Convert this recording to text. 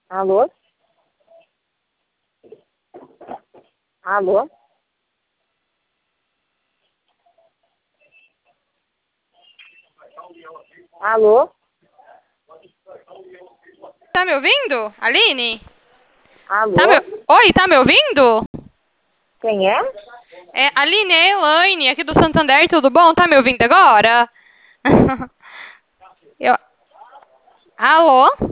Alô? Alô? Alô? Tá me ouvindo? Aline? Alô? Oi, tá me ouvindo? Quem é? É, Aline, é a Elaine, aqui do Santander, tudo bom? Tá me ouvindo agora? Eu... Alô?